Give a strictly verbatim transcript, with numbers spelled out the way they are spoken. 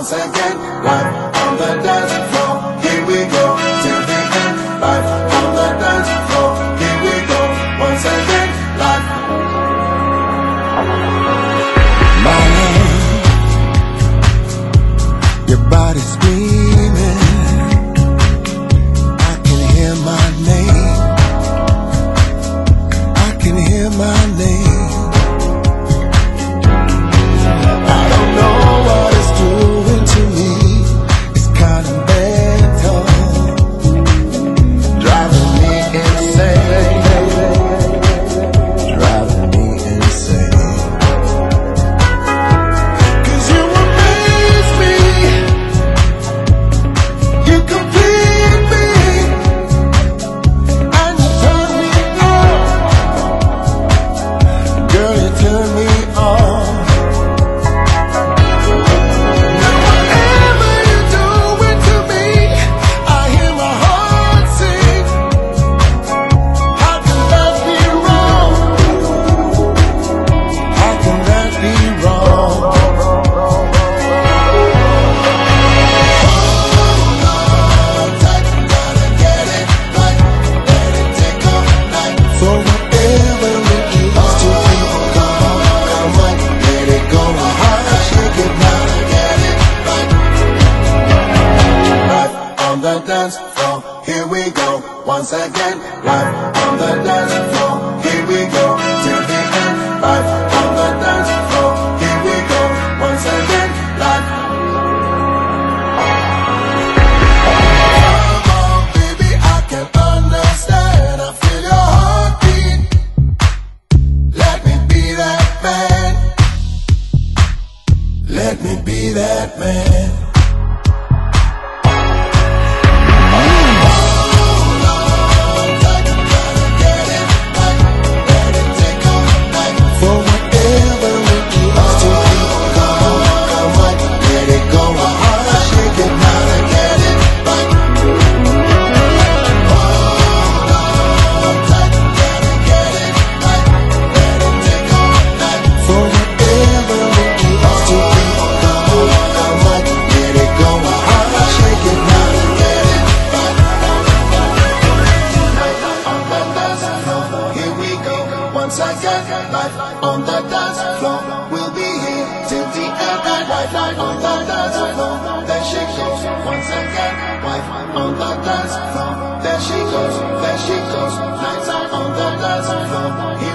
once again. Live on the dance floor, here we go till the end. Live on the dance floor, here we go once again. Live. My love, your body screaming. I can hear my name. I can hear my name. Dance floor, here we go once again. Live on the dance floor, here we go till the end. Live on the dance floor, here we go once again. Live. Come on, baby, I can understand. I feel your heartbeat. Let me be that man. Let me be that man. Once again, live on the dance floor, we'll be here till the end. Live on the dance floor, there she goes. Once again, live on the dance floor, there she goes, there she goes. Lights out on the dance floor.